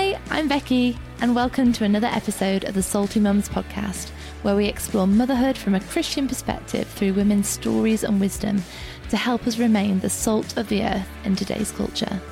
Hi, I'm Becky, and welcome to another episode of the Salty Mums podcast, where we explore motherhood from a Christian perspective through women's stories and wisdom to help us remain the salt of the earth in today's culture.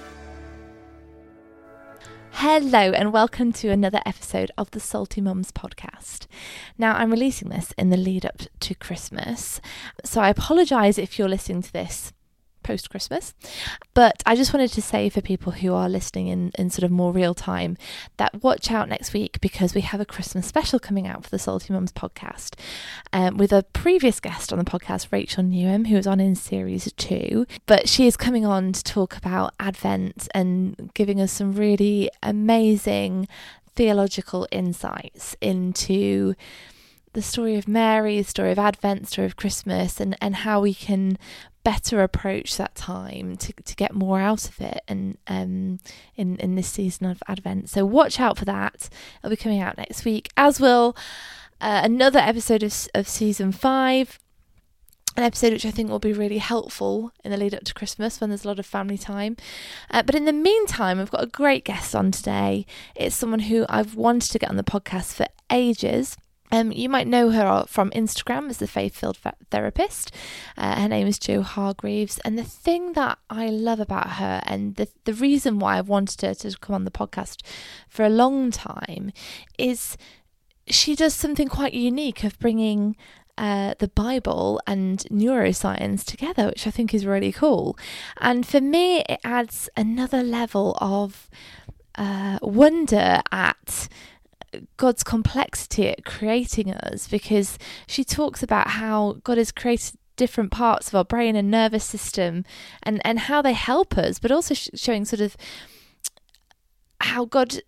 Hello, and welcome to another episode of the Salty Mums podcast. Now, I'm releasing this in the lead up to Christmas, so I apologise if you're listening to this post-Christmas, but I just wanted to say for people who are listening in sort of more real time that watch out next week, because we have a Christmas special coming out for the Salty Mums podcast with a previous guest on the podcast, Rachel Newham, who was on in series 2, but she is coming on to talk about Advent and giving us some really amazing theological insights into the story of Mary, the story of Advent, the story of Christmas, and how we can better approach that time to get more out of it and in this season of Advent. So watch out for that. It'll be coming out next week, as will another episode of season 5, an episode which I think will be really helpful in the lead up to Christmas when there's a lot of family time. But in the meantime, I've got a great guest on today. It's someone who I've wanted to get on the podcast for ages. You might know her from Instagram as the Faith-Filled Therapist. Her name is Jo Hargreaves, and the thing that I love about her, and the reason why I've wanted her to come on the podcast for a long time, is she does something quite unique of bringing the Bible and neuroscience together, which I think is really cool. And for me, it adds another level of wonder at God's complexity at creating us, because she talks about how God has created different parts of our brain and nervous system and how they help us, but also showing sort of how God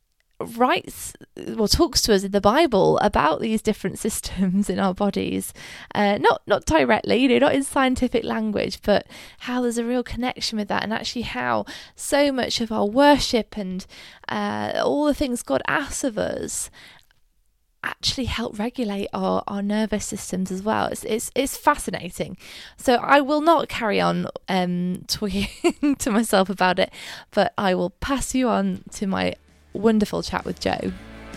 talks to us in the Bible about these different systems in our bodies, not directly, not in scientific language, but how there's a real connection with that, and actually how so much of our worship and all the things God asks of us actually help regulate our nervous systems as well. It's fascinating. So I will not carry on talking to myself about it, but I will pass you on to my wonderful chat with Jo.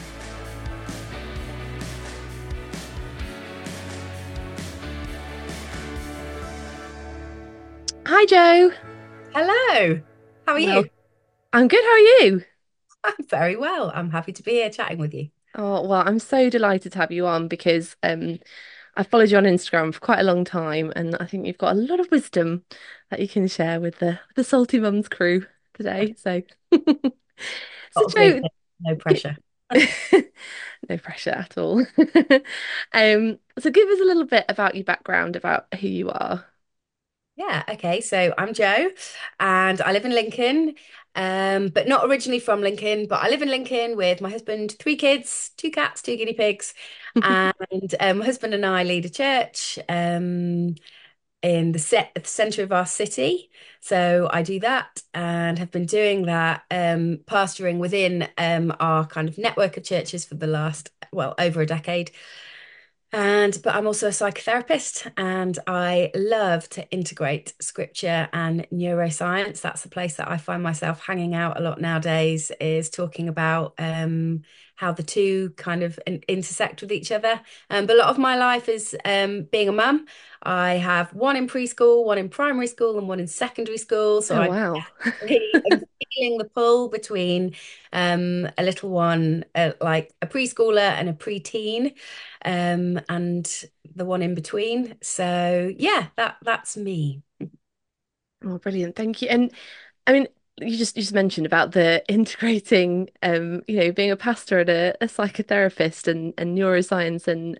Hi, Jo. Hello. How are you? I'm good. How are you? I'm very well. I'm happy to be here chatting with you. Oh, well, I'm so delighted to have you on because I followed you on Instagram for quite a long time, and I think you've got a lot of wisdom that you can share with the Salty Mums crew today. So, so Got a Jo, green no pressure. no pressure at all. So give us a little bit about your background, about who you are. Yeah, okay. So I'm Jo and I live in Lincoln, but not originally from Lincoln, but I live in Lincoln with my husband, 3 kids, 2 cats, 2 guinea pigs. And my husband and I lead a church in the center of our city. So I do that and have been doing that, pastoring within our kind of network of churches for the last, well, over a decade. But I'm also a psychotherapist and I love to integrate scripture and neuroscience. That's the place that I find myself hanging out a lot nowadays, is talking about how the two kind of intersect with each other. But a lot of my life is being a mum. I have one in preschool, one in primary school, and one in secondary school. So Oh, I wow. really am feeling the pull between a little one, like a preschooler and a preteen, and the one in between. So yeah, that's me. Oh, brilliant. Thank you. And I mean, you just mentioned about the integrating, being a pastor and a psychotherapist and neuroscience and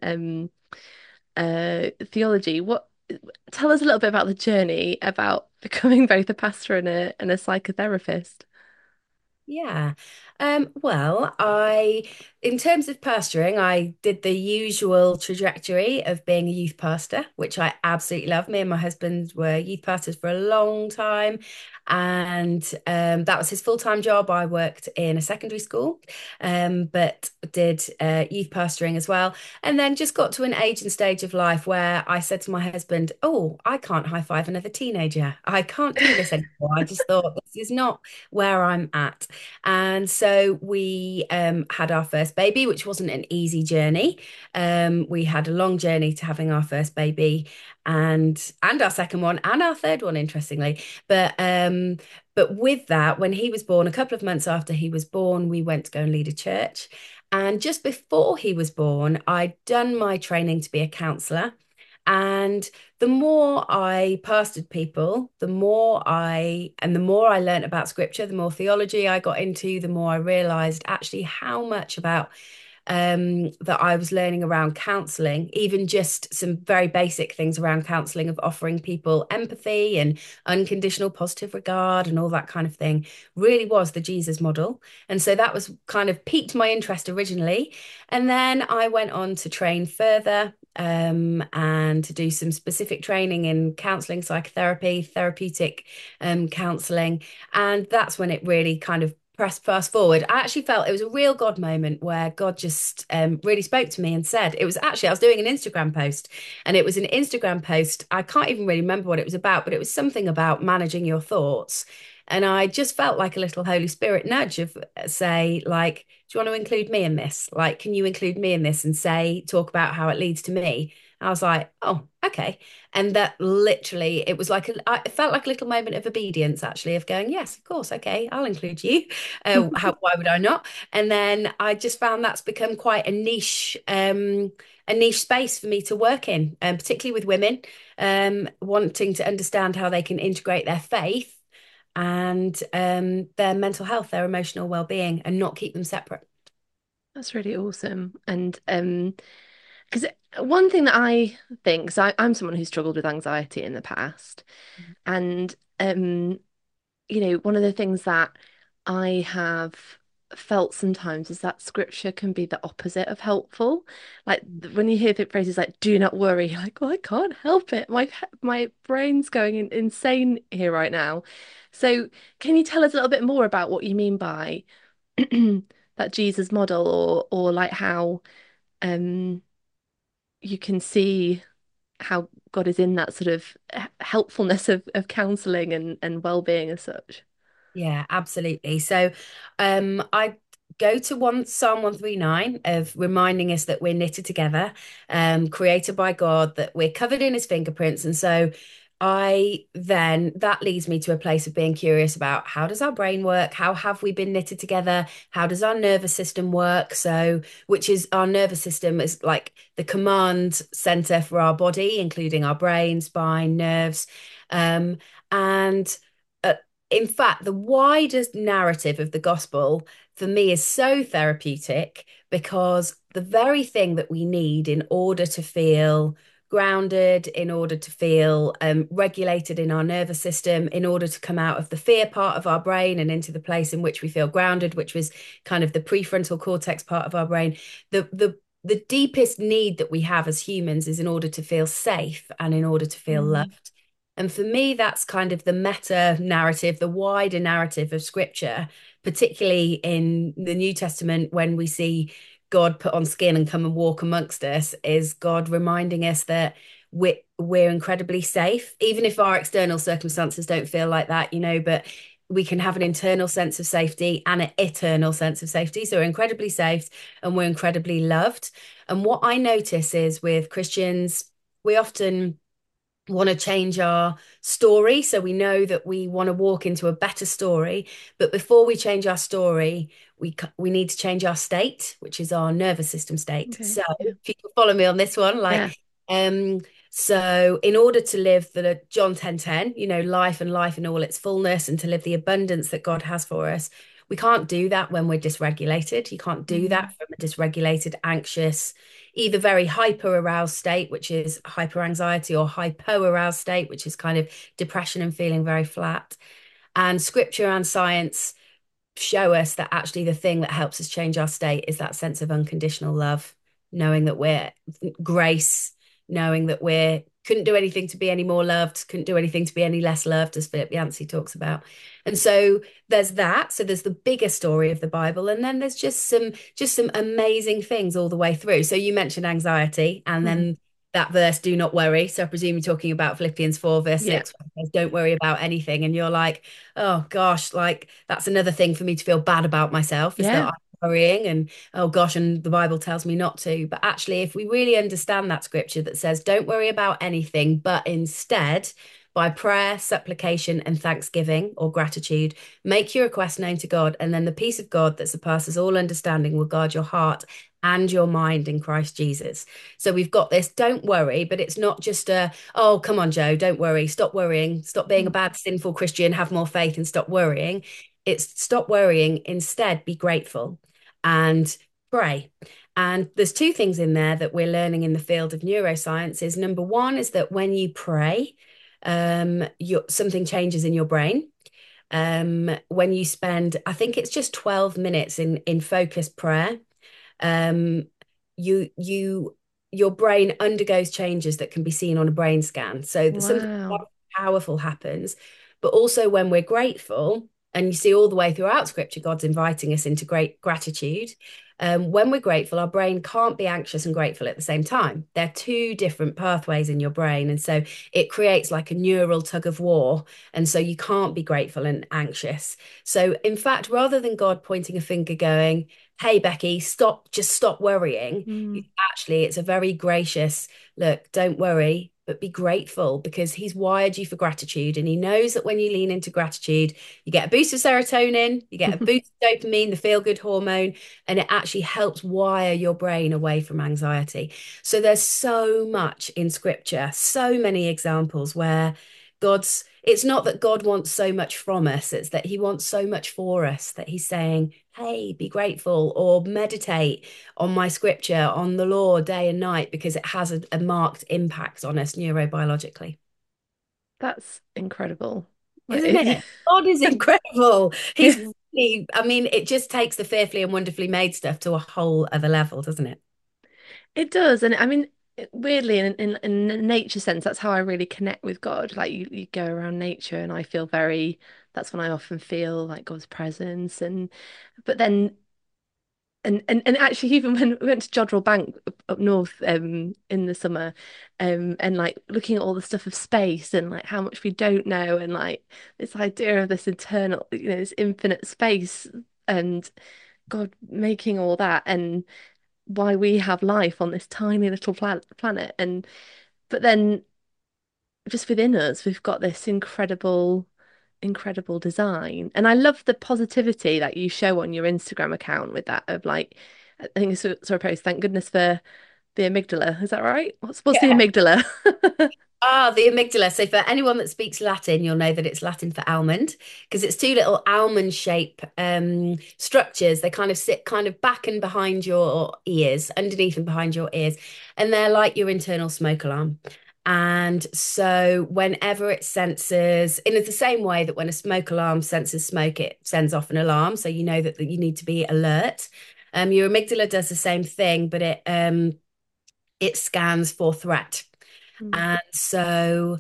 theology. Tell us a little bit about the journey about becoming both a pastor and a psychotherapist. Yeah. In terms of pastoring, I did the usual trajectory of being a youth pastor, which I absolutely love. Me and my husband were youth pastors for a long time, and that was his full-time job. I worked in a secondary school, but did youth pastoring as well. And then just got to an age and stage of life where I said to my husband, "Oh, I can't high five another teenager. I can't do this anymore." I just thought this is not where I'm at. And so we had our first baby, which wasn't an easy journey. We had a long journey to having our first baby and our second one and our third one, interestingly. But with that, when he was born, a couple of months after he was born, we went to go and lead a church. And just before he was born, I'd done my training to be a counselor. And the more I pastored people, the more I learned about scripture, the more theology I got into, the more I realized actually how much about that I was learning around counseling, even just some very basic things around counseling of offering people empathy and unconditional positive regard and all that kind of thing, really was the Jesus model. And so that was kind of piqued my interest originally. And then I went on to train further. And to do some specific training in counseling, psychotherapy, therapeutic counseling. And that's when it really kind of press fast forward. I actually felt it was a real God moment where God just really spoke to me and said, it was actually, I was doing an Instagram post, and it was an Instagram post. I can't even really remember what it was about, but it was something about managing your thoughts. And I just felt like a little Holy Spirit nudge of say, like, do you want to include me in this? Like, can you include me in this and say, talk about how it leads to me? I was like, oh, okay. And that literally, it was like, it felt like a little moment of obedience, actually, of going, yes, of course, okay, I'll include you. Why would I not? And then I just found that's become quite a niche space for me to work in, particularly with women, wanting to understand how they can integrate their faith and their mental health, their emotional well-being, and not keep them separate. That's really awesome. And because one thing that I think, so I'm someone who struggled with anxiety in the past, and one of the things that I have felt sometimes is that scripture can be the opposite of helpful. Like when you hear the phrases like "do not worry," you're like, well, I can't help it. My brain's going insane here right now. So, can you tell us a little bit more about what you mean by that Jesus model, or like how um you can see how God is in that sort of helpfulness of counseling and well-being as such? Yeah, absolutely. So I go to one Psalm 139 of reminding us that we're knitted together, created by God, that we're covered in his fingerprints. And so that leads me to a place of being curious about how does our brain work? How have we been knitted together? How does our nervous system work? So, which is our nervous system is like the command center for our body, including our brain, spine, nerves. And in fact, the widest narrative of the gospel for me is so therapeutic because the very thing that we need in order to feel grounded, in order to feel regulated in our nervous system, in order to come out of the fear part of our brain and into the place in which we feel grounded, which was kind of the prefrontal cortex part of our brain. The deepest need that we have as humans is in order to feel safe and in order to feel Mm. loved. And for me, that's kind of the meta narrative, the wider narrative of scripture, particularly in the New Testament, when we see God put on skin and come and walk amongst us, is God reminding us that we're incredibly safe, even if our external circumstances don't feel like that, but we can have an internal sense of safety and an eternal sense of safety. So we're incredibly safe and we're incredibly loved. And what I notice is with Christians, we often want to change our story. So we know that we want to walk into a better story. But before we change our story, we need to change our state, which is our nervous system state. Okay. So Yeah. if you can follow me on this one, Yeah. so in order to live the John 10:10, life and life in all its fullness, and to live the abundance that God has for us, we can't do that when we're dysregulated. You can't do Mm. that from a dysregulated, anxious, either very hyper aroused state, which is hyper anxiety, or hypo aroused state, which is kind of depression and feeling very flat. And scripture and science show us that actually the thing that helps us change our state is that sense of unconditional love, knowing that we're grace, knowing that we're couldn't do anything to be any more loved, couldn't do anything to be any less loved, as Philip Yancey talks about. And so there's that. So there's the bigger story of the Bible, and then there's just some amazing things all the way through. So you mentioned anxiety, and Mm. then that verse, do not worry. So I presume you're talking about Philippians 4, verse Yeah. 6, where it says, don't worry about anything. And you're like, oh gosh, like that's another thing for me to feel bad about myself is that Yeah. I'm worrying and oh gosh, and the Bible tells me not to. But actually, if we really understand that scripture that says, don't worry about anything, but instead, by prayer, supplication, and thanksgiving or gratitude, make your request known to God, and then the peace of God that surpasses all understanding will guard your heart and your mind in Christ Jesus. So we've got this, don't worry, but it's not just a, oh, come on, Joe, don't worry, stop worrying, stop being a Mm. bad, sinful Christian, have more faith and stop worrying. It's stop worrying, instead be grateful and pray. And there's two things in there that we're learning in the field of neuroscience is number one is that when you pray, something changes in your brain. When you spend, I think it's just 12 minutes in focused prayer, um, you your brain undergoes changes that can be seen on a brain scan. So that something Wow. powerful happens. But also when we're grateful, and you see all the way throughout scripture, God's inviting us into great gratitude. When we're grateful, our brain can't be anxious and grateful at the same time. They're two different pathways in your brain. And so it creates like a neural tug of war. And so you can't be grateful and anxious. So, in fact, rather than God pointing a finger going, hey, Becky, just stop worrying, Mm. actually, it's a very gracious look, don't worry, but be grateful because he's wired you for gratitude. And he knows that when you lean into gratitude, you get a boost of serotonin, you get a boost of dopamine, the feel good hormone, and it actually helps wire your brain away from anxiety. So there's so much in scripture, so many examples where it's not that God wants so much from us, it's that he wants so much for us that he's saying, hey, be grateful or meditate on my scripture, on the law day and night, because it has a marked impact on us neurobiologically. That's incredible. Isn't Like, it? God is incredible. yeah, He's really, I mean, it just takes the fearfully and wonderfully made stuff to a whole other level, doesn't it? it does. And I mean, weirdly, in a nature sense, that's how I really connect with God. Like you go around nature and I feel that's when I often feel like God's presence. But then and actually even when we went to Jodrell Bank up north in the summer and like looking at all the stuff of space and like how much we don't know and like this idea of this internal this infinite space and God making all that and why we have life on this tiny little planet and but then just within us we've got this incredible design. And I love the positivity that you show on your Instagram account with that of like, I think it's sort of post, thank goodness for the amygdala. Is that right? What's the Yeah. amygdala? Ah, the amygdala. So for anyone that speaks Latin, you'll know that it's Latin for almond because it's two little almond shape structures. They kind of sit kind of back and behind your ears, underneath and behind your ears, and they're like your internal smoke alarm. And so whenever it senses, in the same way that when a smoke alarm senses smoke, it sends off an alarm. So you know that you need to be alert. Your amygdala does the same thing, but it scans for threat. Mm. And so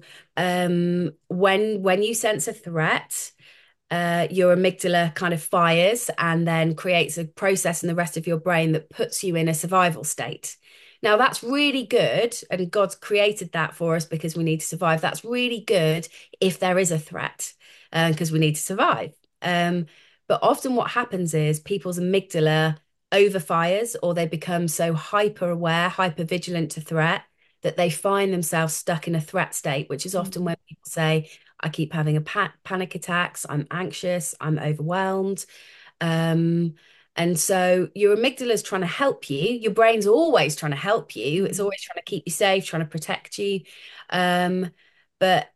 when you sense a threat, your amygdala kind of fires and then creates a process in the rest of your brain that puts you in a survival state. Now, that's really good, and God's created that for us because we need to survive. That's really good if there is a threat, because we need to survive. Um, but often what happens is people's amygdala overfires or they become so hyper aware, hyper vigilant to threat that they find themselves stuck in a threat state, which is often when people say, I keep having panic attacks, I'm anxious, I'm overwhelmed. Um, and so your amygdala is trying to help you. Your brain's always trying to help you. It's Mm. always trying to keep you safe, trying to protect you. Um, but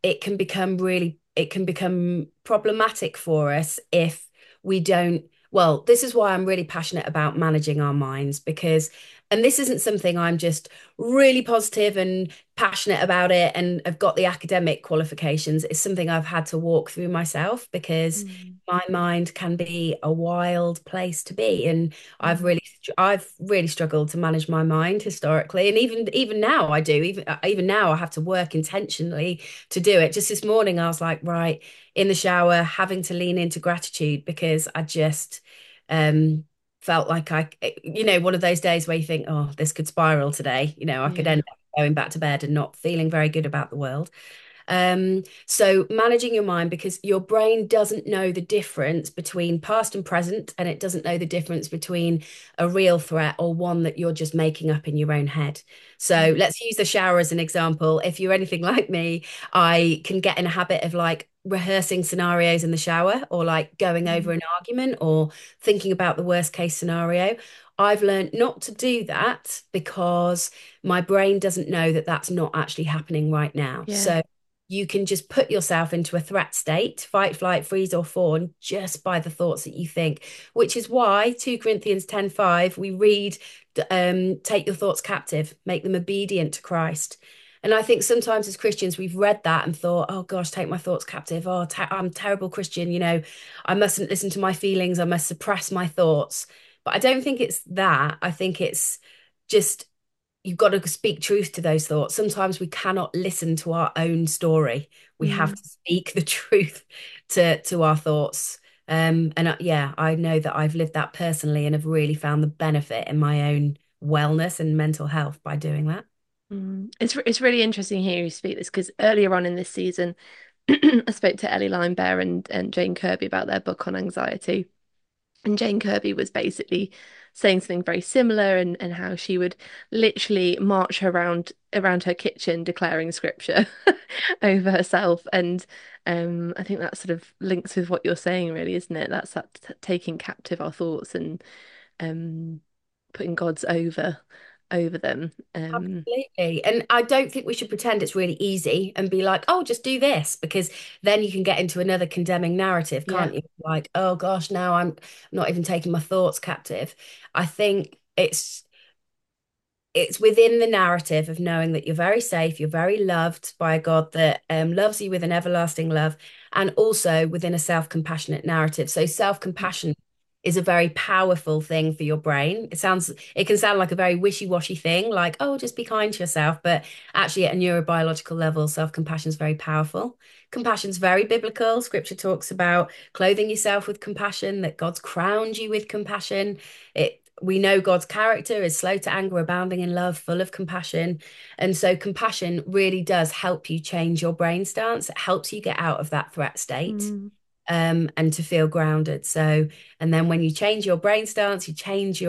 it can become problematic for us if we don't. Well, this is why I'm really passionate about managing our minds because, and this isn't something I'm just really positive and passionate about it and have got the academic qualifications. It's something I've had to walk through myself because Mm. my mind can be a wild place to be. And Mm. I've really struggled to manage my mind historically. And even now I do, even now I have to work intentionally to do it. Just this morning I was like, right, in the shower, having to lean into gratitude because I just um felt like one of those days where you think, oh, this could spiral today. I could Yeah. end going back to bed and not feeling very good about the world. So managing your mind, because your brain doesn't know the difference between past and present, and it doesn't know the difference between a real threat or one that you're just making up in your own head. So let's use the shower as an example. If you're anything like me, I can get in a habit of like rehearsing scenarios in the shower, or like going over Mm. an argument, or thinking about the worst case scenario. I've learned not to do that because my brain doesn't know that that's not actually happening right now. Yeah. So you can just put yourself into a threat state, fight, flight, freeze, or fawn, just by the thoughts that you think, which is why 2 Corinthians 10:5, we read, take your thoughts captive, make them obedient to Christ. And I think sometimes as Christians, we've read that and thought, oh gosh, take my thoughts captive. Oh, I'm a terrible Christian. I mustn't listen to my feelings. I must suppress my thoughts. But I don't think it's that. I think it's just you've got to speak truth to those thoughts. Sometimes we cannot listen to our own story. We have Mm. to speak the truth to our thoughts. Yeah, I know that I've lived that personally and have really found the benefit in my own wellness and mental health by doing that. It's really interesting hearing you speak this because earlier on in this season, I spoke to Ellie Linebear and Jane Kirby about their book on anxiety. And Jane Kirby was basically saying something very similar and how she would literally march around her kitchen declaring scripture over herself. And I think that sort of links with what you're saying, really, isn't it? That's that taking captive our thoughts and um putting God's over them. Absolutely. And I don't think we should pretend it's really easy and be like, oh, just do this, because then you can get into another condemning narrative, Yeah. can't you? Like, oh gosh, now I'm not even taking my thoughts captive. I think it's within the narrative of knowing that you're very safe, you're very loved by a God that loves you with an everlasting love, and also within a self-compassionate narrative. So self-compassion is a very powerful thing for your brain. It can sound like a very wishy-washy thing, like, oh, just be kind to yourself. But actually, at a neurobiological level, self-compassion is very powerful. Compassion is very biblical. Scripture talks about clothing yourself with compassion, that God's crowned you with compassion. We know God's character is slow to anger, abounding in love, full of compassion. And so compassion really does help you change your brain stance. It helps you get out of that threat state, Mm. and to feel grounded. So, and then when you change your brain stance, you change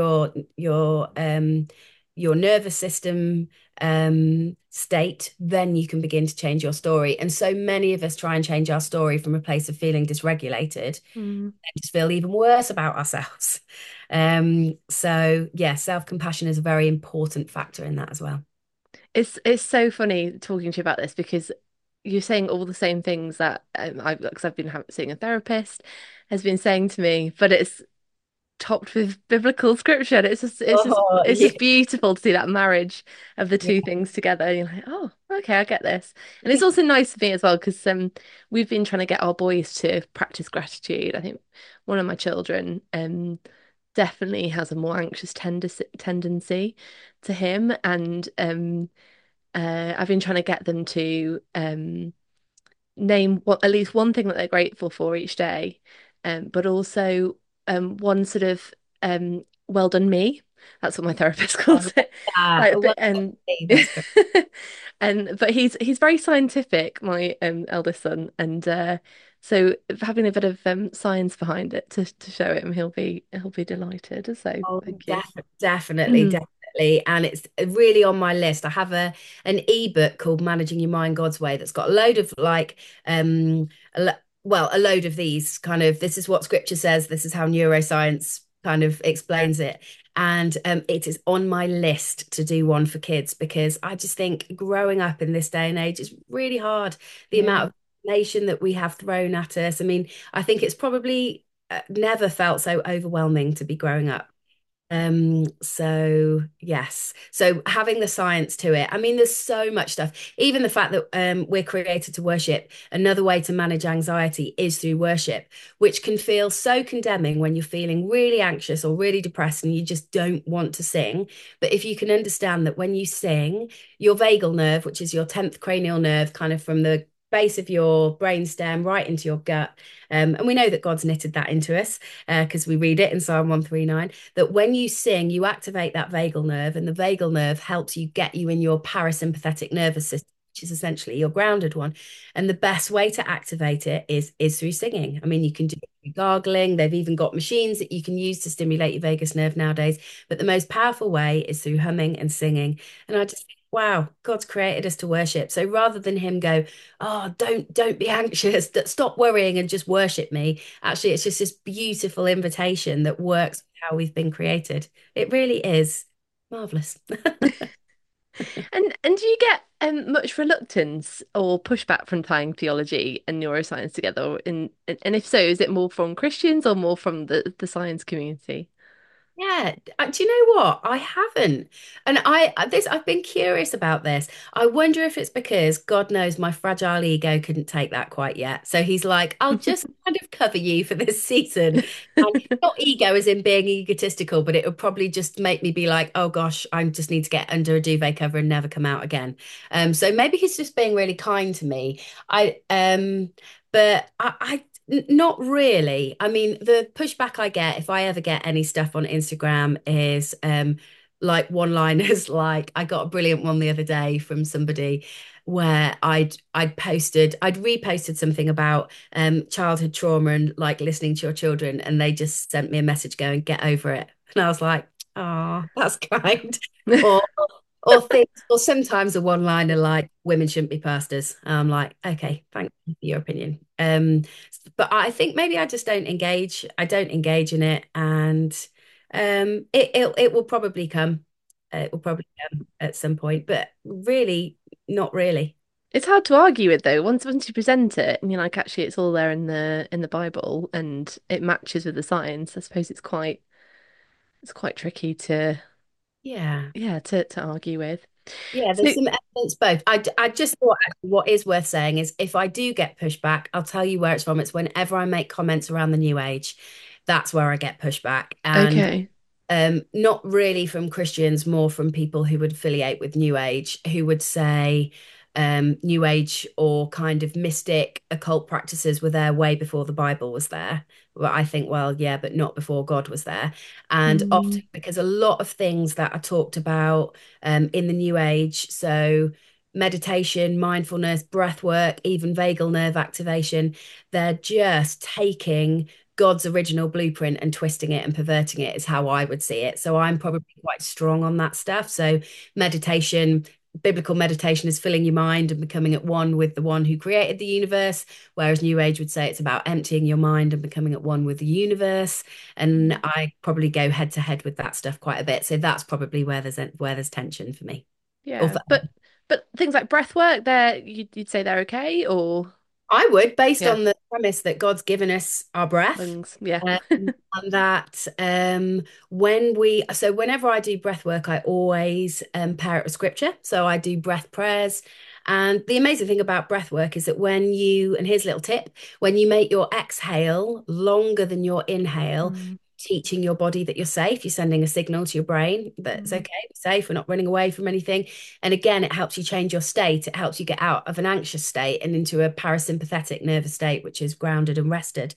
your nervous system state, then you can begin to change your story. And so many of us try and change our story from a place of feeling dysregulated Mm. and just feel even worse about ourselves. So yeah, self-compassion is a very important factor in that as well. It's so funny talking to you about this because you're saying all the same things that because I've been seeing a therapist has been saying to me, but it's topped with biblical scripture. And Oh, it's yeah. just beautiful to see that marriage of the two things together. And you're like, oh, okay, I get this. And it's also nice for me as well because we've been trying to get our boys to practice gratitude. I think one of my children definitely has a more anxious tendency to him, and I've been trying to get them to name at least one thing that they're grateful for each day, but also one sort of well done me. That's what my therapist I calls love it. that. I Like, love and that. That's great. and but he's very scientific, my eldest son, and so having a bit of science behind it to show him, he'll be delighted. So Oh, thank you. definitely, Mm. definitely. And it's really on my list. I have an ebook called Managing Your Mind God's Way that's got a load of like a load of these kind of, this is what scripture says, this is how neuroscience kind of explains it. And it is on my list to do one for kids, because I just think growing up in this day and age is really hard. The Yeah. amount of information that we have thrown at us. I mean, I think it's probably never felt so overwhelming to be growing up. So yes. So having the science to it. I mean, there's so much stuff. Even the fact that we're created to worship. Another way to manage anxiety is through worship, which can feel so condemning when you're feeling really anxious or really depressed and you just don't want to sing. But if you can understand that when you sing, your vagal nerve, which is your 10th cranial nerve, kind of from the base of your brainstem, right into your gut. And we know that God's knitted that into us because we read it in Psalm 139, that when you sing, you activate that vagal nerve, and the vagal nerve helps you get you in your parasympathetic nervous system, which is essentially your grounded one. And the best way to activate it is through singing. I mean, you can do it through gargling. They've even got machines that you can use to stimulate your vagus nerve nowadays. But the most powerful way is through humming and singing. And I just think, wow, God's created us to worship. So rather than him go, oh, don't be anxious, stop worrying and just worship me. Actually, it's just this beautiful invitation that works with how we've been created. It really is marvelous. And do you get much reluctance or pushback from tying theology and neuroscience together? And if so, is it more from Christians or more from the science community? Yeah, do you know what? I haven't. And I've been curious about this. I wonder if it's because God knows my fragile ego couldn't take that quite yet. So he's like, I'll just kind of cover you for this season. And not ego as in being egotistical, but it would probably just make me be like, oh gosh, I just need to get under a duvet cover and never come out again. So maybe he's just being really kind to me. But not really. I mean, the pushback I get if I ever get any stuff on Instagram is like one-liners like I got a brilliant one the other day from somebody where I'd reposted something about childhood trauma and like listening to your children, and they just sent me a message going, get over it. And I was like, oh, that's kind. Or or sometimes a one-liner like women shouldn't be pastors. I'm like, okay, thank you for your opinion. But I think maybe I just don't engage. I don't engage in it, and it will probably come. It will probably come at some point, but really, not really. It's hard to argue with though. Once you present it, and you're like, actually, it's all there in the Bible, and it matches with the science. I suppose it's quite tricky to Yeah. yeah to argue with. Yeah, So there's some evidence both. I just thought actually what is worth saying is if I do get pushback, I'll tell you where it's from. It's whenever I make comments around the new age, that's where I get pushback. And okay. not really from Christians, more from people who would affiliate with New Age, who would say New Age or kind of mystic occult practices were there way before the Bible was there. Well, I think, well, yeah, but not before God was there. And often Mm, because a lot of things that are talked about in the New Age, so meditation, mindfulness, breath work, even vagal nerve activation, they're just taking God's original blueprint and twisting it and perverting it is how I would see it. So I'm probably quite strong on that stuff. So meditation, biblical meditation is filling your mind and becoming at one with the one who created the universe, whereas New Age would say it's about emptying your mind and becoming at one with the universe. And I probably go head to head with that stuff quite a bit. So that's probably where there's tension for me. Or yeah, for but things like breath work, you'd say they're okay, or I would, based yeah, on the premise that God's given us our breath, lungs, yeah. and that whenever I do breath work, I always pair it with scripture. So I do breath prayers. And the amazing thing about breath work is that and here's a little tip, when you make your exhale longer than your inhale, Mm, teaching your body that you're safe, you're sending a signal to your brain that it's mm, okay, we're safe, we're not running away from anything. And again, it helps you change your state. It helps you get out of an anxious state and into a parasympathetic nervous state, which is grounded and rested.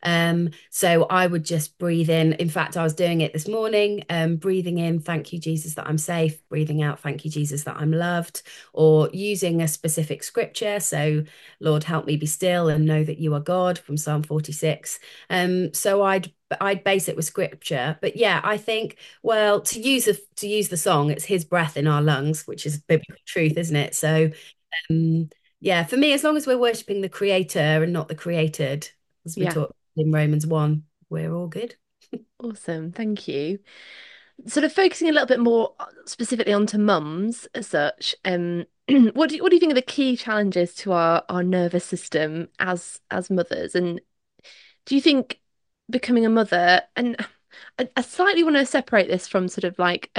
So I would just breathe in. In fact, I was doing it this morning, breathing in, thank you, Jesus, that I'm safe, breathing out, thank you, Jesus, that I'm loved, or using a specific scripture. So, Lord, help me be still and know that you are God from Psalm 46. So I'd base it with scripture. But yeah, I think, well, to use the song, it's his breath in our lungs, which is biblical truth, isn't it? So um, yeah, for me, as long as we're worshiping the creator and not the created, as we yeah, talked in Romans 1, we're all good. awesome. Thank you. Sort of focusing a little bit more specifically onto mums as such. What do you think are the key challenges to our nervous system as mothers? And do you think becoming a mother, and I slightly want to separate this from sort of like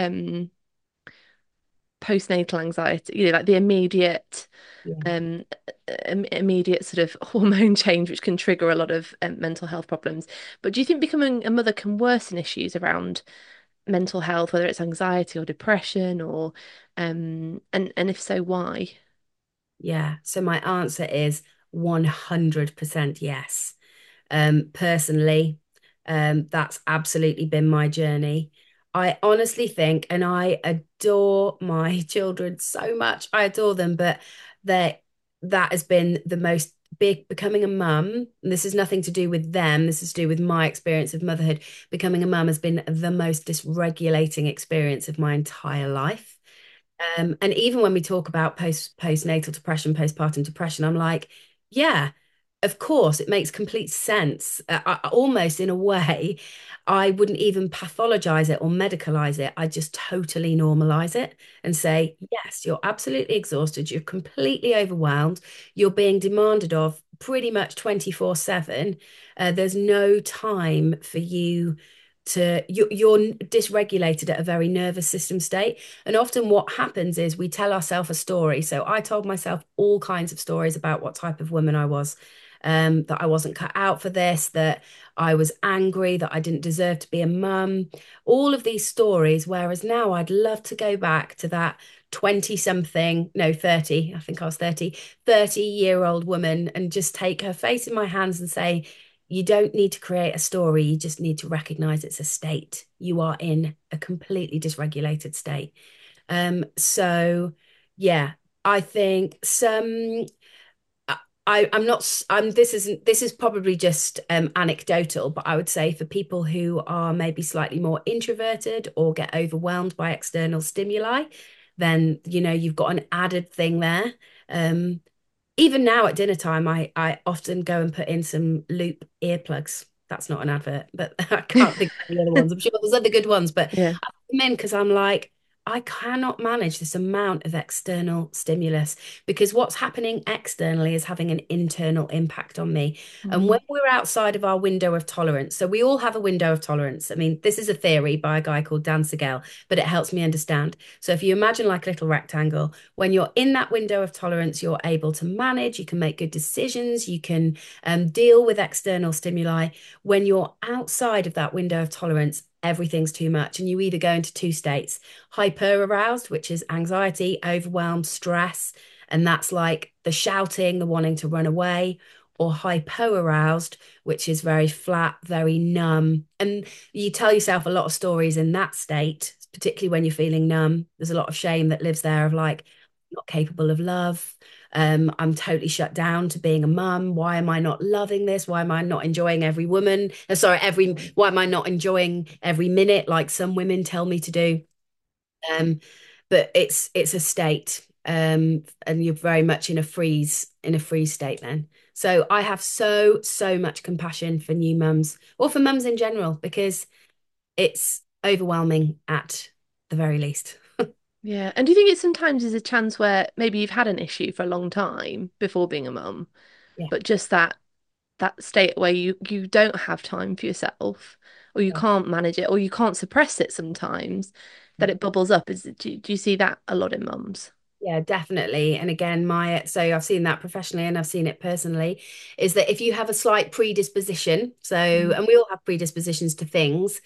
postnatal anxiety, like the Yeah. um immediate sort of hormone change which can trigger a lot of mental health problems. But do you think becoming a mother can worsen issues around mental health, whether it's anxiety or depression or and if so, why? Yeah. So my answer is 100% yes. Personally, that's absolutely been my journey. I honestly think, and I adore my children so much. I adore them, but they that has been the most big becoming a mum. And this is nothing to do with them. This is to do with my experience of motherhood. Becoming a mum has been the most dysregulating experience of my entire life. And even when we talk about postnatal depression, postpartum depression, I'm like, yeah, of course, it makes complete sense. Almost in a way, I wouldn't even pathologize it or medicalize it. I just totally normalize it and say, yes, you're absolutely exhausted. You're completely overwhelmed. You're being demanded of pretty much 24/7. There's no time for you you're dysregulated at a very nervous system state. And often what happens is we tell ourselves a story. So I told myself all kinds of stories about what type of woman I was, that I wasn't cut out for this, that I was angry, that I didn't deserve to be a mum, all of these stories. Whereas now I'd love to go back to that 20 something, no, 30, I think I was 30-year-old woman and just take her face in my hands and say, you don't need to create a story. You just need to recognize it's a state. You are in a completely dysregulated state. So yeah, I think some I'm not I'm this is probably just anecdotal, but I would say for people who are maybe slightly more introverted or get overwhelmed by external stimuli, then you've got an added thing there. Um, Even now at dinner time, I often go and put in some loop earplugs. That's not an advert, but I can't think of any other ones. I'm sure there's other good ones, but Yeah. I put them in because I'm like, I cannot manage this amount of external stimulus because what's happening externally is having an internal impact on me. And when Mm. we're outside of our window of tolerance, so we all have a window of tolerance. I mean, this is a theory by a guy called Dan Siegel, but it helps me understand. So if you imagine like a little rectangle, when you're in that window of tolerance, you're able to manage, you can make good decisions, you can deal with external stimuli. When you're outside of that window of tolerance, everything's too much. And you either go into two states: hyper aroused, which is anxiety, overwhelmed, stress. And that's like the shouting, the wanting to run away, or hypo aroused, which is very flat, very numb. And you tell yourself a lot of stories in that state, particularly when you're feeling numb. There's a lot of shame that lives there of like, not capable of love. I'm totally shut down to being a mum. Why am I not loving this? Why am I not enjoying every woman? Why am I not enjoying every minute like some women tell me to do? Um, but it's a state, and you're very much in a freeze state then. So I have so much compassion for new mums or for mums in general because it's overwhelming at the very least. Yeah. And do you think it sometimes is a chance where maybe you've had an issue for a long time before being a mum, Yeah, but just that state where you don't have time for yourself, or you yeah. can't manage it, or you can't suppress it sometimes, that it bubbles up? Do you see that a lot in mums? Yeah, definitely. And again, so I've seen that professionally and I've seen it personally, is that if you have a slight predisposition, so, Mm. and we all have predispositions to things,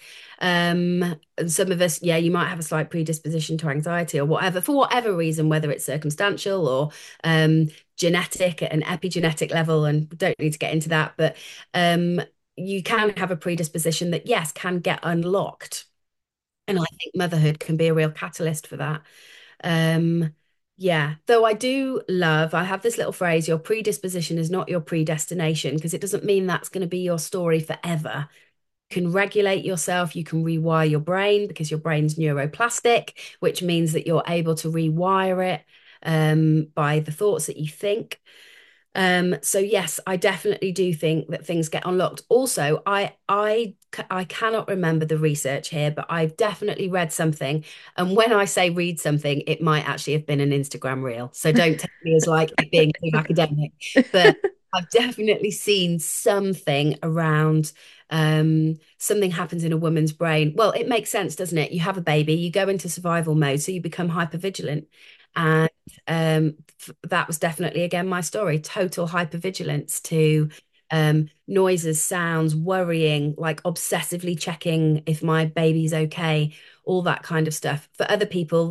and some of us, yeah, you might have a slight predisposition to anxiety or whatever, for whatever reason, whether it's circumstantial or genetic at an epigenetic level, and we don't need to get into that, but you can have a predisposition that, yes, can get unlocked. And I think motherhood can be a real catalyst for that. Um, yeah, though I have this little phrase, your predisposition is not your predestination, because it doesn't mean that's going to be your story forever. You can regulate yourself, you can rewire your brain because your brain's neuroplastic, which means that you're able to rewire it by the thoughts that you think. So yes, I definitely do think that things get unlocked. Also, I cannot remember the research here, but I've definitely read something. And when I say read something, it might actually have been an Instagram reel. So don't take me as like it being too academic, but I've definitely seen something around something happens in a woman's brain. Well, it makes sense, doesn't it? You have a baby, you go into survival mode, so you become hypervigilant. And that was definitely again my story, total hypervigilance to noises, sounds, worrying, like obsessively checking if my baby's okay, all that kind of stuff. For other people,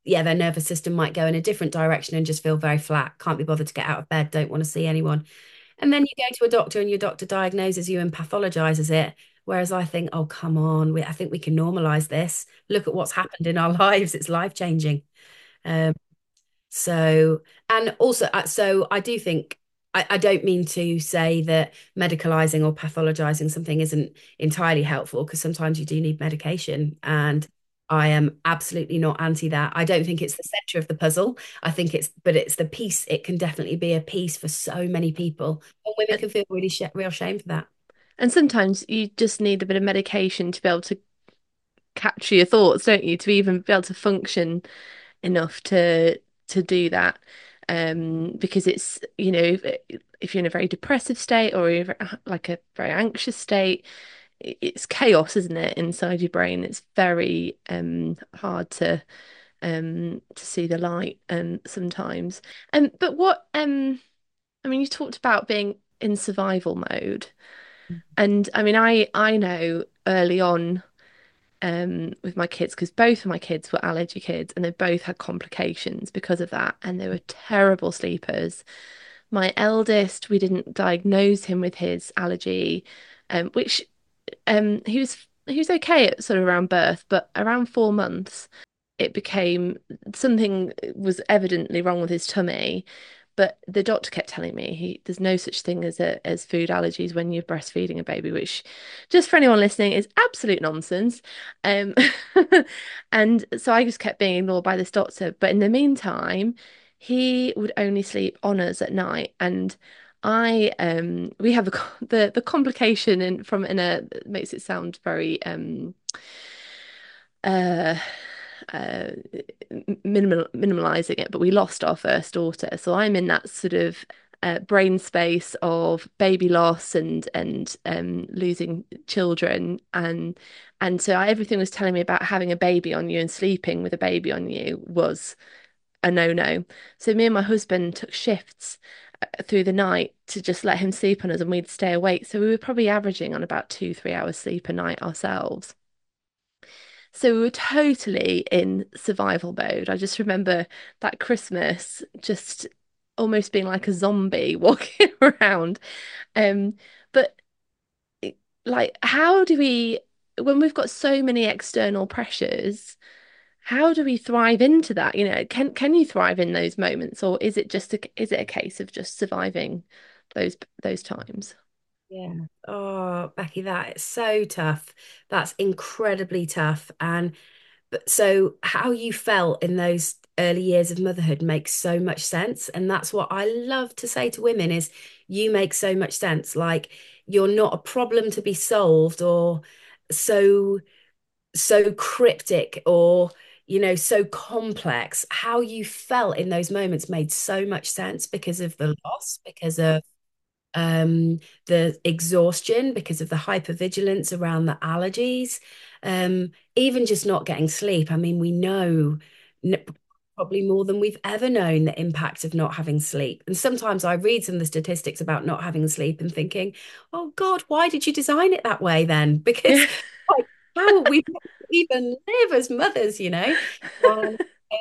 yeah, their nervous system might go in a different direction and just feel very flat, can't be bothered to get out of bed, don't want to see anyone. And then you go to a doctor and your doctor diagnoses you and pathologizes it. Whereas I think, oh, come on, I think we can normalize this. Look at what's happened in our lives. It's life changing. Um, so, and also, so I do think, I don't mean to say that medicalizing or pathologizing something isn't entirely helpful, because sometimes you do need medication. And I am absolutely not anti that. I don't think it's the center of the puzzle. I think but it's the piece. It can definitely be a piece for so many people. And women And, can feel really real shame for that. and sometimes you just need a bit of medication to be able to capture your thoughts, don't you? To even be able to function enough to do that. Because it's, if you're in a very depressive state or you're like a very anxious state, it's chaos, isn't it, inside your brain? It's very hard to see the light sometimes. But what I mean, you talked about being in survival mode. And I mean, I know early on with my kids, because both of my kids were allergy kids and they both had complications because of that, and they were terrible sleepers. My eldest, we didn't diagnose him with his allergy, which he was okay at sort of around birth, but around 4 months it became something was evidently wrong with his tummy. But the doctor kept telling me there's no such thing as food allergies when you're breastfeeding a baby, which, just for anyone listening, is absolute nonsense. Um, and so I just kept being ignored by this doctor. But in the meantime, he would only sleep on us at night, and we have the complication in a it makes it sound very uh uh minimalizing it, but we lost our first daughter. So I'm in that sort of brain space of baby loss and losing children, and so everything was telling me about having a baby on you and sleeping with a baby on you was a no-no. So me and my husband took shifts through the night to just let him sleep on us, and we'd stay awake. So we were probably averaging on about 2, 3 hours sleep a night ourselves. So we were totally in survival mode. I just remember that Christmas just almost being like a zombie walking around. Um, but like, how do we, when we've got so many external pressures, how do we thrive into that? Can you thrive in those moments, or is it a case of just surviving those times? Yeah. Oh, Becky, that is so tough. That's incredibly tough. And but so how you felt in those early years of motherhood makes so much sense. And that's what I love to say to women is you make so much sense. Like you're not a problem to be solved or so cryptic or so complex. How you felt in those moments made so much sense because of the loss, because of the exhaustion, because of the hypervigilance around the allergies, even just not getting sleep. I mean, we know n- probably more than we've ever known the impact of not having sleep. And sometimes I read some of the statistics about not having sleep and thinking, oh God, why did you design it that way then? Because Yeah. like, how are we even live as mothers, And,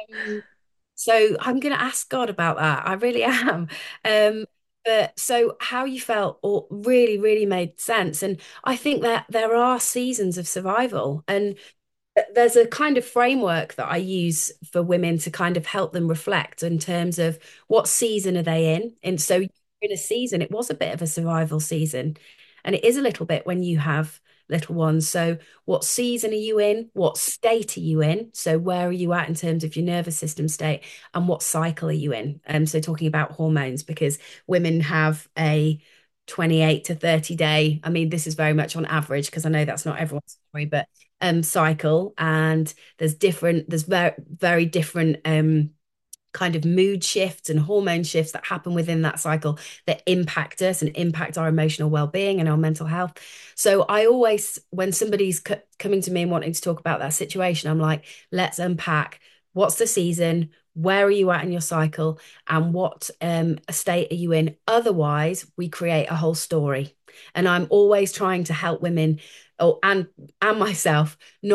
so I'm going to ask God about that. I really am. Um, but so how you felt or really, really made sense. And I think that there are seasons of survival. And there's a kind of framework that I use for women to kind of help them reflect in terms of what season are they in. And so in a season, it was a bit of a survival season. And it is a little bit when you have little ones. So what season are you in? What state are you in? So where are you at in terms of your nervous system state? And what cycle are you in? So talking about hormones, because women have a 28 to 30 day, I mean, this is very much on average, because I know that's not everyone's story, but cycle, and there's very very different kind of mood shifts and hormone shifts that happen within that cycle that impact us and impact our emotional well-being and our mental health. So I always, when somebody's coming to me and wanting to talk about that situation, I'm like, let's unpack what's the season, where are you at in your cycle, and what state are you in. Otherwise we create a whole story. And I'm always trying to help women, and myself, not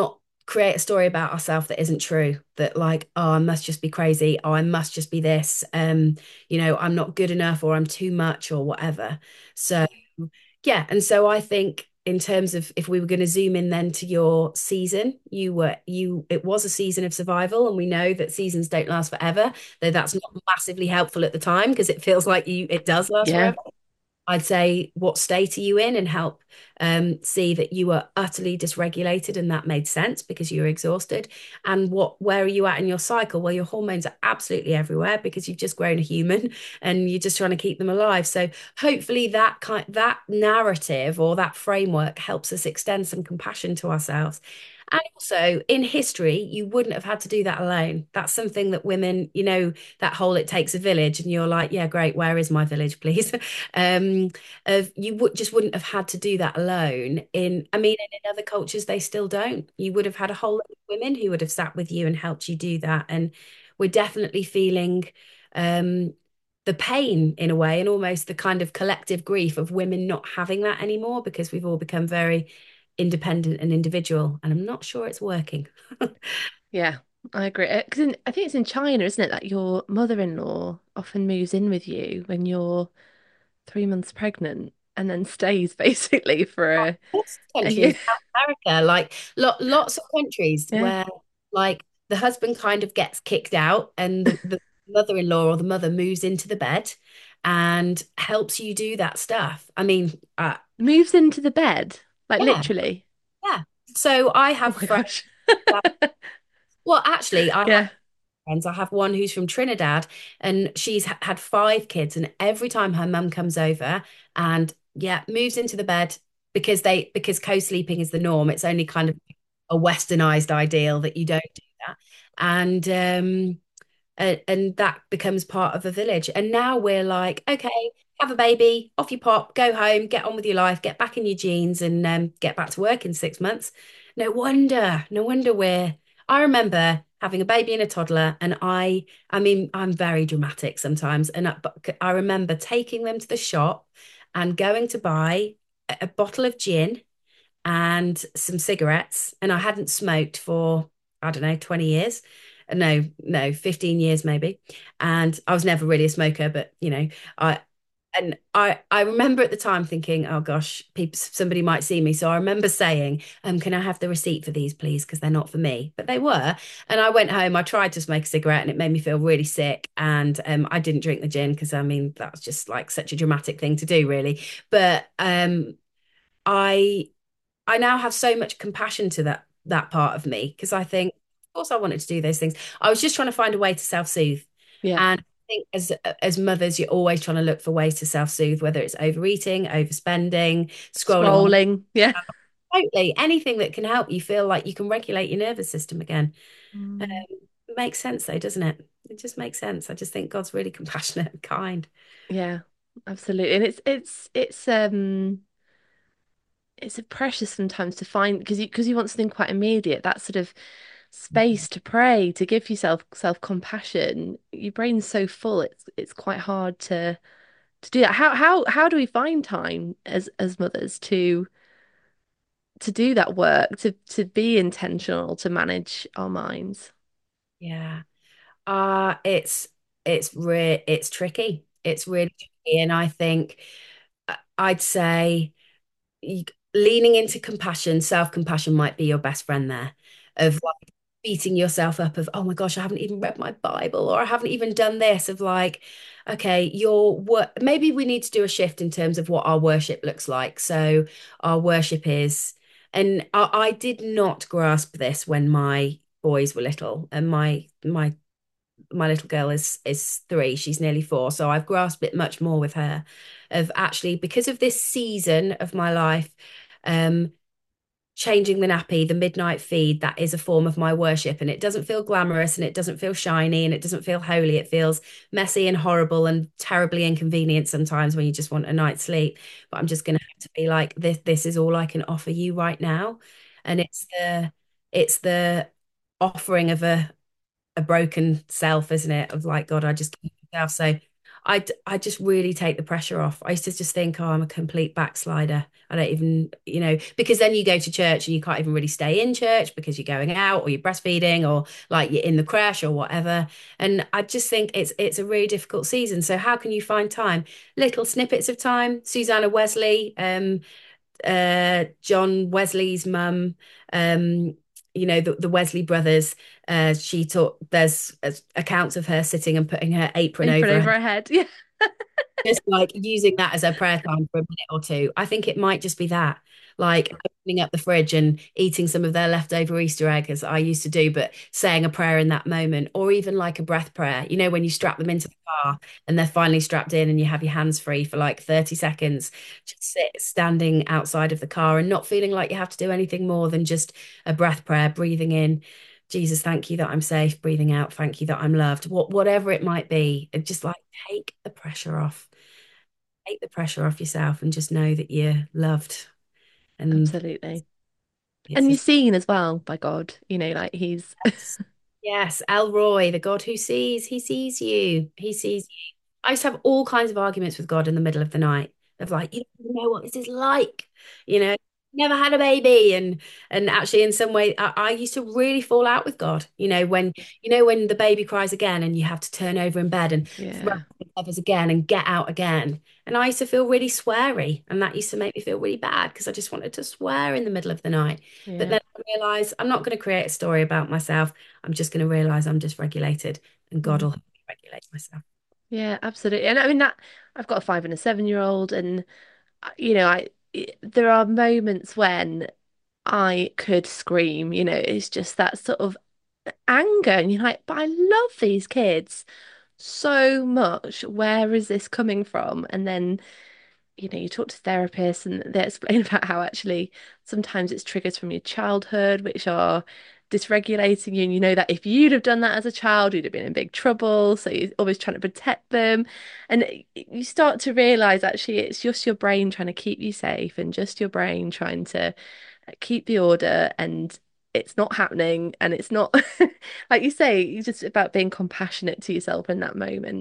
create a story about ourselves that isn't true. That like, oh, I must just be crazy. Oh, I must just be this. I'm not good enough, or I'm too much, or whatever. So yeah, and so I think in terms of if we were going to zoom in then to your season, it was a season of survival, and we know that seasons don't last forever, though that's not massively helpful at the time because it feels like it does last Yeah. forever. I'd say, what state are you in, and help see that you were utterly dysregulated and that made sense because you were exhausted. And where are you at in your cycle? Well, your hormones are absolutely everywhere because you've just grown a human and you're just trying to keep them alive. So hopefully that narrative or that framework helps us extend some compassion to ourselves. And also in history, you wouldn't have had to do that alone. That's something that women, that whole it takes a village, and you're like, yeah, great, where is my village, please? um you wouldn't have had to do that alone. I mean, and in other cultures they still don't. You would have had a whole lot of women who would have sat with you and helped you do that. And we're definitely feeling um the pain in a way, and almost the kind of collective grief of women not having that anymore because we've all become very independent and individual, and I'm not sure it's working. Yeah, I agree. Because I think it's in China, isn't it, that your mother-in-law often moves in with you when you're 3 months pregnant and then stays basically for Lots of a year. countries, South America, like lots of countries Yeah. where like the husband kind of gets kicked out and the mother-in-law or the mother moves into the bed and helps you do that stuff. I mean, Moves into the bed, like yeah, literally. yeah. So I Oh have my friends. gosh. Well, actually, I have Yeah. friends. I have one who's from Trinidad, and she's had 5 kids, and every time her mum comes over and yeah, moves into the bed because co-sleeping is the norm. It's only kind of a westernized ideal that you don't do that. And that becomes part of a village. And now we're like, okay, have a baby, off you pop, go home, get on with your life, get back in your jeans, and get back to work in 6 months. No wonder we're. I remember having a baby and a toddler, and I mean, I'm very dramatic sometimes, and but I remember taking them to the shop and going to buy a bottle of gin and some cigarettes. And I hadn't smoked for, I don't know, 20 years. No, 15 years maybe. And I was never really a smoker, but I I remember at the time thinking, oh gosh, somebody might see me. So I remember saying, can I have the receipt for these, please? Because they're not for me. But they were. And I went home, I tried to smoke a cigarette and it made me feel really sick. And I didn't drink the gin because I mean, that was just like such a dramatic thing to do, really. But I I now have so much compassion to that part of me because I think, of course, I wanted to do those things. I was just trying to find a way to self-soothe, Yeah. and I think as mothers, you're always trying to look for ways to self-soothe, whether it's overeating, overspending, scrolling on, Scrolling. Yeah. totally anything that can help you feel like you can regulate your nervous system again. Mm. It makes sense, though, doesn't it? It just makes sense. I just think God's really compassionate and kind. Yeah, absolutely. And it's a precious sometimes to find because you want something quite immediate, that sort of space to pray, to give yourself self-compassion. Your brain's so full, it's quite hard to do that. How do we find time as mothers to do that work, to be intentional, to manage our minds? Yeah. It's tricky. It's really tricky, and I think I'd say you, leaning into compassion, self-compassion might be your best friend there. Of like beating yourself up of, oh my gosh, I haven't even read my Bible, or I haven't even done this. Of like, okay, your work. Maybe we need to do a shift in terms of what our worship looks like. So our worship is, and I did not grasp this when my boys were little, and my little girl is 3, she's nearly 4, so I've grasped it much more with her, of actually because of this season of my life, um changing the nappy, the midnight feed, that is a form of my worship, and it doesn't feel glamorous and it doesn't feel shiny and it doesn't feel holy. It feels messy and horrible and terribly inconvenient sometimes when you just want a night's sleep. But I'm just gonna have to be like, this is all I can offer you right now. And it's the offering of a broken self, isn't it? Of like, God, I just keep myself. So I just really take the pressure off. I used to just think, oh, I'm a complete backslider. I don't even, because then you go to church and you can't even really stay in church because you're going out or you're breastfeeding or like you're in the crash or whatever. And I just think it's a really difficult season. So how can you find time? Little snippets of time. Susanna Wesley, John Wesley's mum, the Wesley brothers. She taught, there's accounts of her sitting and putting her apron Apron over over her, her head. Yeah. just like using that as her prayer time for a minute or two. I think it might just be that, like opening up the fridge and eating some of their leftover Easter egg, as I used to do, but saying a prayer in that moment, or even like a breath prayer. When you strap them into the car and they're finally strapped in and you have your hands free for like 30 seconds, just standing outside of the car and not feeling like you have to do anything more than just a breath prayer, breathing in. Jesus, thank you that I'm safe, breathing out, thank you that I'm loved. Whatever it might be, it just like take the pressure off, take the pressure off yourself and just know that you're loved. And Absolutely. it's And you're as seen as well by God, like he's yes, Elroy, the God who sees, he sees you. He sees you. I used to have all kinds of arguments with God in the middle of the night of like, you don't know what this is like, you know, never had a baby. And actually in some way I used to really fall out with God, when the baby cries again and you have to turn over in bed and throw yeah, the covers again and get out again. And I used to feel really sweary, and that used to make me feel really bad because I just wanted to swear in the middle of the night. But yeah. then I realized I'm not going to create a story about myself. I'm just going to realize I'm just regulated, and God will Mhm. help me regulate myself. Yeah, absolutely. And I mean that I've got a 5 and a 7-year-old, and there are moments when I could scream, it's just that sort of anger, and you're like, but I love these kids so much. Where is this coming from? And then you talk to therapists and they explain about how actually sometimes it's triggers from your childhood which are dysregulating you. And you know that if you'd have done that as a child, you'd have been in big trouble. So you're always trying to protect them. And you start to realize actually it's just your brain trying to keep you safe and just your brain trying to keep the order. And it's not happening. And it's not, like you say, it's just about being compassionate to yourself in that moment.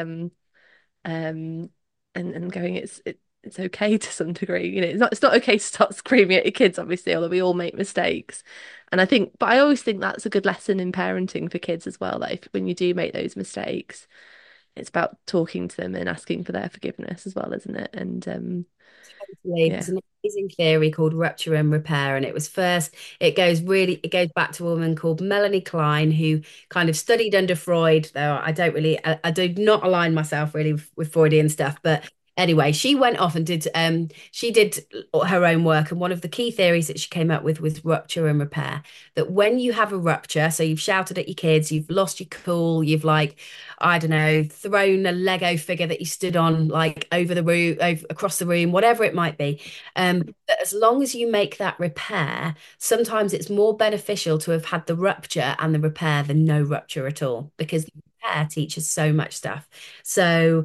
Um and going it's okay to some degree, it's not okay to start screaming at your kids, obviously, although we all make mistakes. And I think, but I always think that's a good lesson in parenting for kids as well, that if when you do make those mistakes, it's about talking to them and asking for their forgiveness as well, isn't it? And Totally. yeah, There's an amazing theory called rupture and repair, and it goes back to a woman called Melanie Klein, who kind of studied under Freud, though I do not align myself really with Freudian stuff, but anyway, she went off and she did her own work, and one of the key theories that she came up with was rupture and repair. That when you have a rupture, so you've shouted at your kids, you've lost your cool, you've like, I don't know, thrown a Lego figure that you stood on like over the room, across the room, whatever it might be. That as long as you make that repair, sometimes it's more beneficial to have had the rupture and the repair than no rupture at all, because the repair teaches so much stuff. So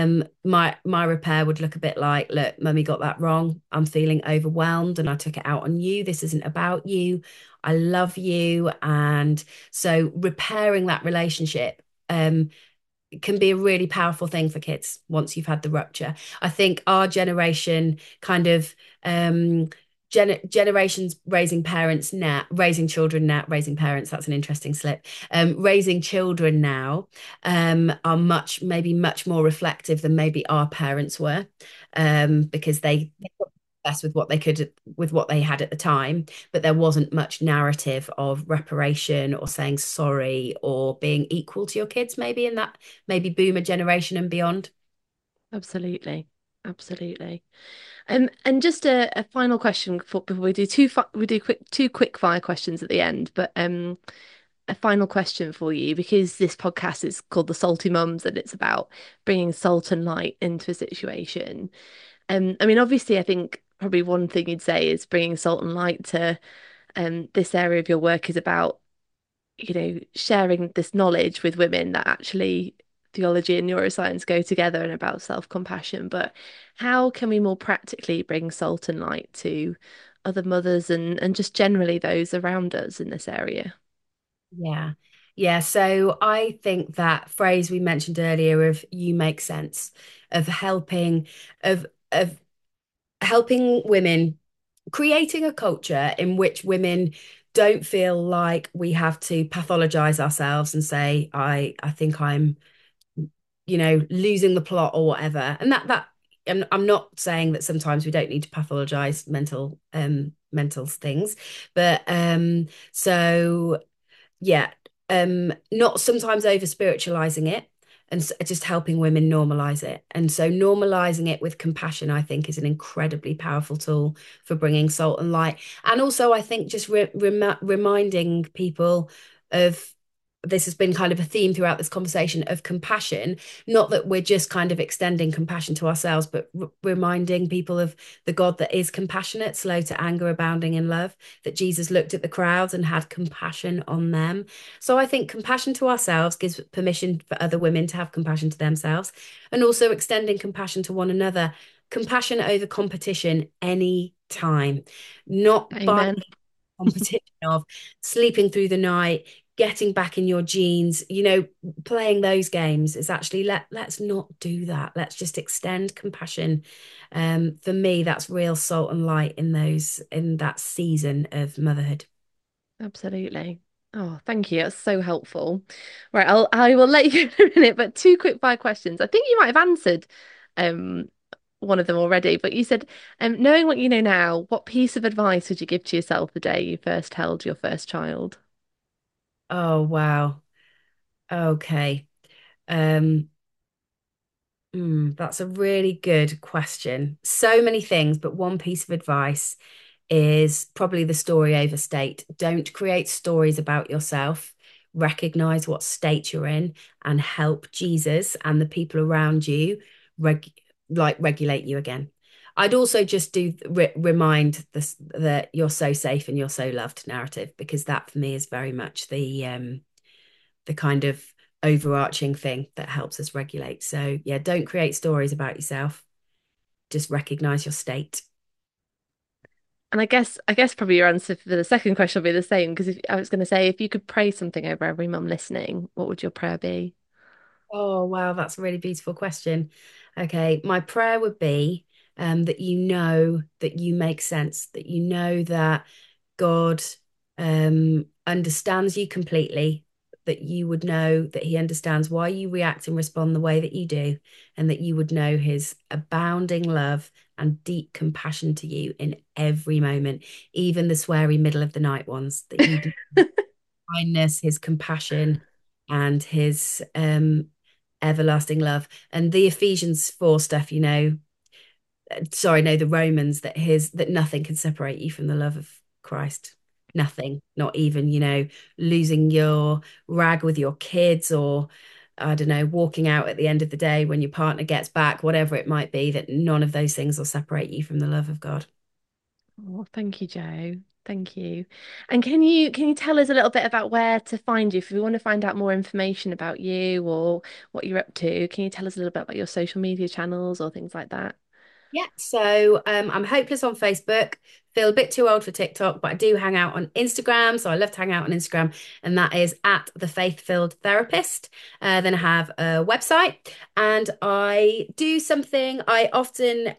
my repair would look a bit like, look, mummy got that wrong. I'm feeling overwhelmed and I took it out on you. This isn't about you. I love you. And so repairing that relationship can be a really powerful thing for kids once you've had the rupture. I think our generation kind of generations raising children now, raising parents, that's an interesting slip. Raising children now are maybe much more reflective than maybe our parents were, because they best with what they could with what they had at the time, but there wasn't much narrative of reparation or saying sorry or being equal to your kids, maybe in that maybe boomer generation and beyond. absolutely, absolutely. And just a final question before we do two quick fire questions at the end, but a final question for you, because this podcast is called The Salty Mums and it's about bringing salt and light into a situation. I mean, obviously, I think probably one thing you'd say is bringing salt and light to this area of your work is about, sharing this knowledge with women that actually theology and neuroscience go together and about self-compassion. But how can we more practically bring salt and light to other mothers and just generally those around us in this area? Yeah. Yeah, so I think that phrase we mentioned earlier of "you make sense," of of of helping women, creating a culture in which women don't feel like we have to pathologize ourselves and say, I think I'm, losing the plot or whatever. And that I'm not saying that sometimes we don't need to pathologize mental things, but so yeah, not sometimes over spiritualizing it and just helping women normalize it. And so normalizing it with compassion, I think, is an incredibly powerful tool for bringing salt and light. And also, I think just reminding people of, this has been kind of a theme throughout this conversation, of compassion, not that we're just kind of extending compassion to ourselves, but reminding people of the God that is compassionate, slow to anger, abounding in love, that Jesus looked at the crowds and had compassion on them. So I think compassion to ourselves gives permission for other women to have compassion to themselves, and also extending compassion to one another. Compassion over competition any time, not by Amen. competition of sleeping through the night, getting back in your jeans, playing those games. Is actually, let's not do that. Let's just extend compassion. For me, that's real salt and light in that season of motherhood. Absolutely. Oh, thank you. That's so helpful. Right, I will let you go in a minute, but two quick fire questions. I think you might have answered um one of them already, but you said, knowing what you know now, what piece of advice would you give to yourself the day you first held your first child? Oh, wow. Okay. Um, that's a really good question. So many things, but one piece of advice is probably the story over state. Don't create stories about yourself. Recognize what state you're in and help Jesus and the people around you regulate you again. I'd also just remind this that you're so safe and you're so loved narrative, because that for me is very much the kind of overarching thing that helps us regulate. So yeah, don't create stories about yourself. Just recognize your state. And I guess probably your answer for the second question will be the same, because if I was going to say, if you could pray something over every mum listening, what would your prayer be? Oh, wow, that's a really beautiful question. Okay, my prayer would be that you know that you make sense, that you know that God understands you completely, that you would know that He understands why you react and respond the way that you do, and that you would know His abounding love and deep compassion to you in every moment, even the sweary middle of the night ones, that you'd kindness, His compassion, and His everlasting love. And the Ephesians 4 stuff, sorry, no, the Romans, that nothing can separate you from the love of Christ. Nothing, not even, losing your rag with your kids, or I don't know, walking out at the end of the day when your partner gets back, whatever it might be, that none of those things will separate you from the love of God. Oh, thank you, Joe. Thank you. And can you tell us a little bit about where to find you if we want to find out more information about you or what you're up to? Can you tell us a little bit about your social media channels or things like that? Yeah, so I'm hopeless on Facebook. Feel a bit too old for TikTok, but I do hang out on Instagram. So I love to hang out on Instagram, and that is at the Faith-Filled Therapist. Then I have a website, and I do something. I often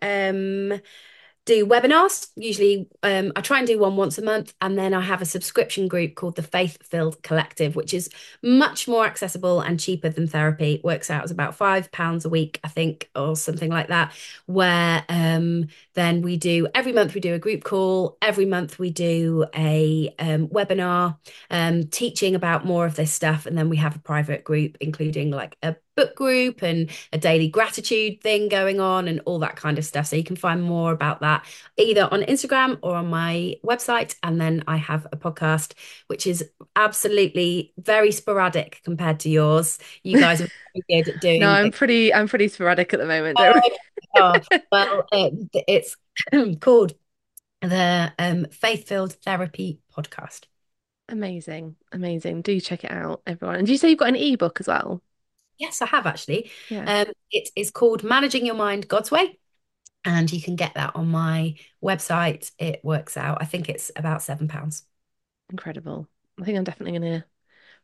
do webinars. Usually, I try and do one once a month, and then I have a subscription group called the Faith Filled Collective, which is much more accessible and cheaper than therapy. It works out as about £5 a week, I think, or something like that. Where then every month we do a group call. Every month we do a webinar teaching about more of this stuff, and then we have a private group, including like a book group and a daily gratitude thing going on and all that kind of stuff. So you can find more about that either on Instagram or on my website. And then I have a podcast, which is absolutely very sporadic compared to yours. You guys are very good at No, doing it. I'm pretty sporadic at the moment, don't Oh, oh, worry. well, it's called the Faith-Filled Therapy Podcast. Amazing, amazing. Do check it out, everyone. And do you say you've got an ebook as well? Yes, I have actually. Yeah, It is called Managing Your Mind God's Way, and you can get that on my website. It works out, I think it's about £7. incredible. I think I'm definitely gonna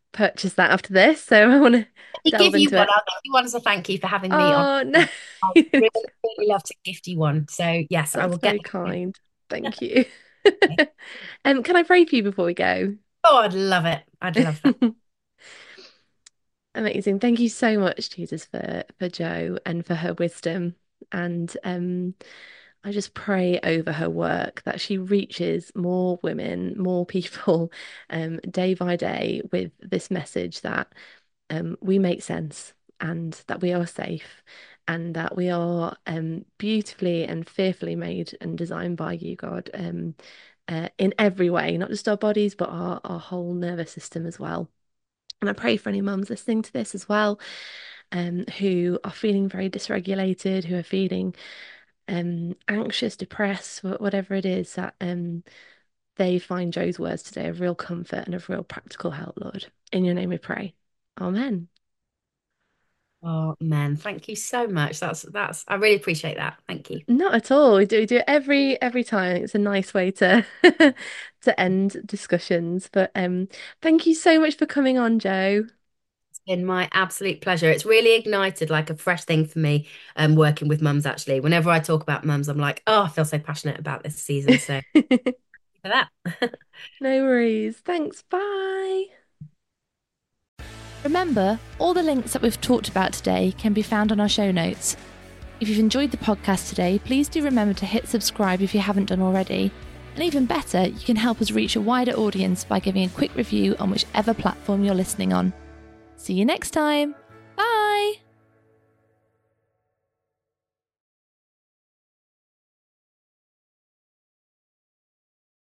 purchase that after this, so I want to Let me delve give you into one. it. I'll give you one as a thank you for having me on. Oh no, I really, really love to gift you one. So yes, I that's will get very that. kind. Thank you. Can I pray for you before we go? Oh, I'd love it. I'd love that. Amazing. Thank you so much, Jesus, for Jo and for her wisdom. And I just pray over her work that she reaches more women, more people, day by day with this message that we make sense and that we are safe and that we are beautifully and fearfully made and designed by you, God, in every way, not just our bodies, but our whole nervous system as well. And I pray for any mums listening to this as well, who are feeling very dysregulated, who are feeling anxious, depressed, whatever it is, that they find Jo's words today of real comfort and of real practical help, Lord. In your name we pray. Amen. Oh man, thank you so much. That's I really appreciate that. Thank you. Not at all. We do it every time. It's a nice way to to end discussions. But thank you so much for coming on, Jo. It's been my absolute pleasure. It's really ignited like a fresh thing for me, working with mums actually. Whenever I talk about mums, I'm like, oh, I feel so passionate about this season. So for that. No worries. Thanks. Bye. Remember, all the links that we've talked about today can be found on our show notes. If you've enjoyed the podcast today, please do remember to hit subscribe if you haven't done already. And even better, you can help us reach a wider audience by giving a quick review on whichever platform you're listening on. See you next time!